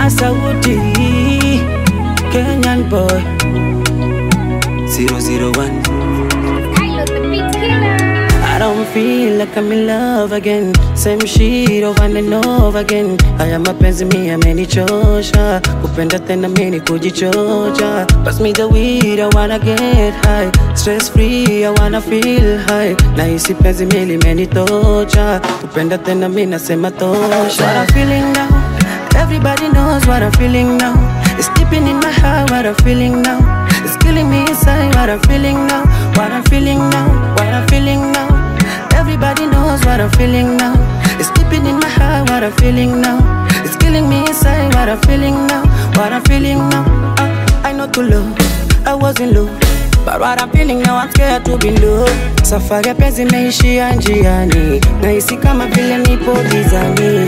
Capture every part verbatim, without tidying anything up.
Masauti, Kenyan boy. zero zero one. Kylo the beat killer. I don't feel like I'm in love again. Same shit over and over again. Haya mapenzi mi yamenichosha, kupenda tena mimi kujichocha. Pass me the weed, I wanna get high. Stress free, I wanna feel high. Na hisi penzi mi limenitocha, kupenda tena mimi nasema tosha. What I'm feeling now, everybody knows what I'm feeling now. It's deeping in my heart, what I'm feeling now. It's killing me inside, what I'm feeling now. What I'm feeling now, what I'm feeling now. Everybody knows what I'm feeling now. It's deeping in my heart, what I'm feeling now. It's killing me inside, what I'm feeling now. What I'm feeling now. uh, I know too low, I wasn't low, but what I'm feeling now, I'm scared to be low. Safari ya penzi imeishia njiani, nahisi kama vile nipo gizani.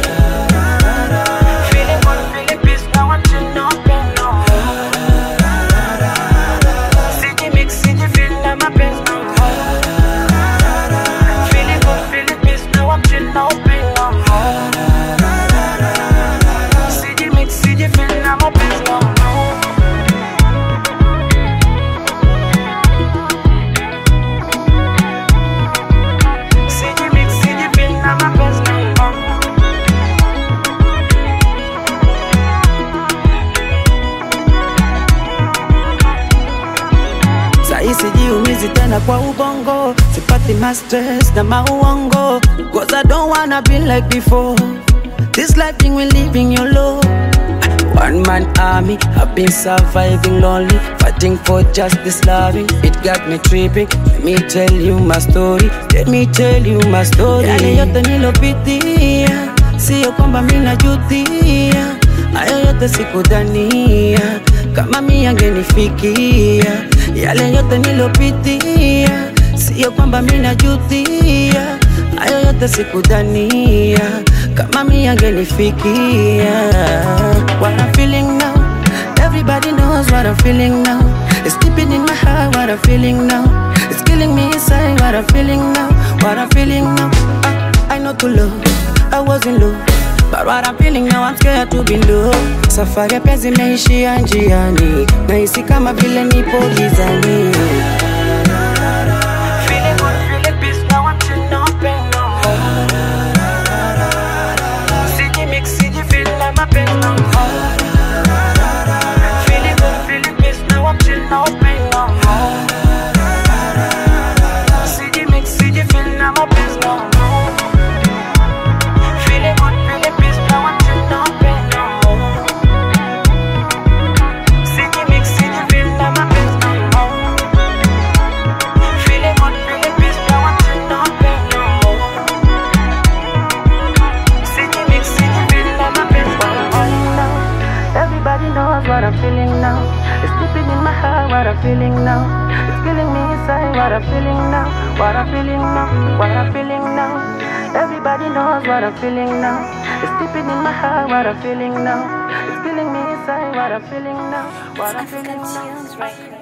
Sijiumizi tena kwa ubongo, sipati ma stress na mauongo, cause I don't wanna be like before. This life thing we living your low. One man army, I've been surviving lonely, fighting for just this loving. It got me tripping. Let me tell you my story. Let me tell you my story. Yale yote nilopitia, sio kwamba mimi najutia. Hayo yote sikudhania kama mimi angenifikia. Yale yote nilopitia, sio kwamba mimi najutia. Hayo yote sikudhania kama mimi angenifikia. What I'm feeling now, everybody knows what I'm feeling now. It's deeping in my heart, what I'm feeling now. It's killing me inside, what I'm feeling now. What I'm feeling now. I, I know too low, I wasn't low, but what I'm feeling now, I'm scared to be low. Safari ya penzi imeishia njiani, nahisi kama vile nipo gizani. Feeling good, feeling peace, now I'm chilling up and no more. Siji mix, siji feel like my pen no more. Feeling good, feeling peace, now I'm chilling up and no more. Siji mix, siji feel like my pen no more. What I'm feeling now, it's deeping in my heart. What I'm feeling now, it's killing me inside. What I'm feeling now, what I'm feeling now, what I'm feeling now. Everybody knows what I'm feeling now. It's deeping in my heart. What I'm feeling now, it's killing me inside. What I'm feeling now, what I'm feeling now.